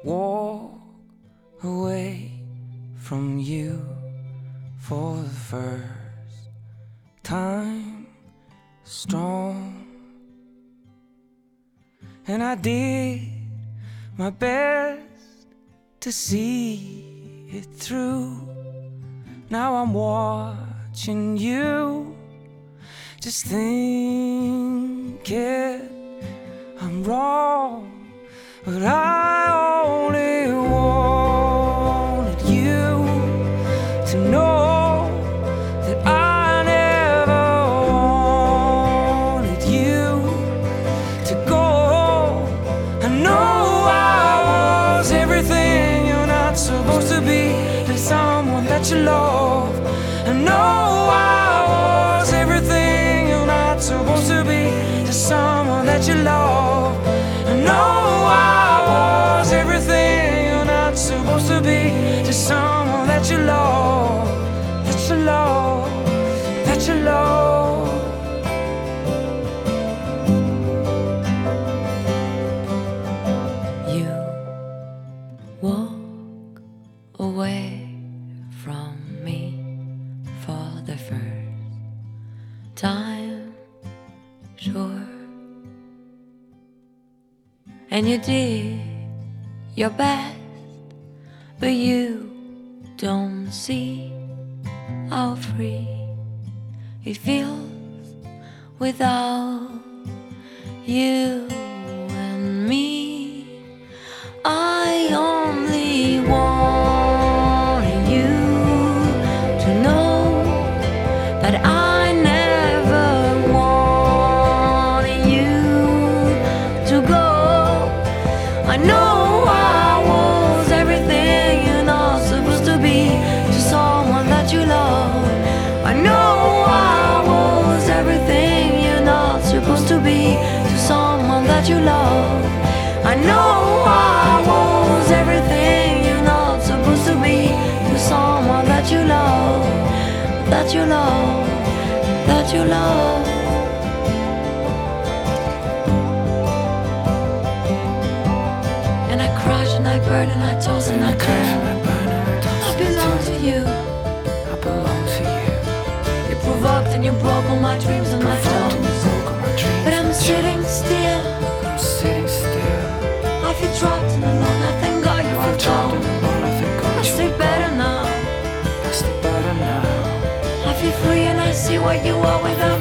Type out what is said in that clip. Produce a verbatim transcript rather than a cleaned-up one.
walk away from you for the first time strong. And I did my best to see it through. Now I'm watching you, just thinking I'm wrong, but I only wanted you to know that I never wanted you to go. I know I was everything you're not supposed to be to someone that you love. I know I was everything you're not supposed to be to someone that you love. I know I was everything you're not supposed to be to someone that you love, that you love, that you love. You walk away from me for the first time, sure. And you did your best, but you don't see how free it feels without you and me. I only wanted you to know that I never wanted you to go. I know I was everything you're not supposed to be to someone that you love. I know I was everything you're not supposed to be to someone that you love. I know I was everything you're not supposed to be to someone that you love, that you love, that you love. And I crashed and I burned and I tossed and I turned. I belong to you. I belong to you. You provoked and you broke all my dreams and my Provoked and you thoughts. broke all my dreams. But I'm sitting still. I'm sitting still. I feel trapped and alone. I thank God you I'm were trapped gone. and alone. I think God I you sleep were better gone. now. I sleep better now. I feel free and I see what you are without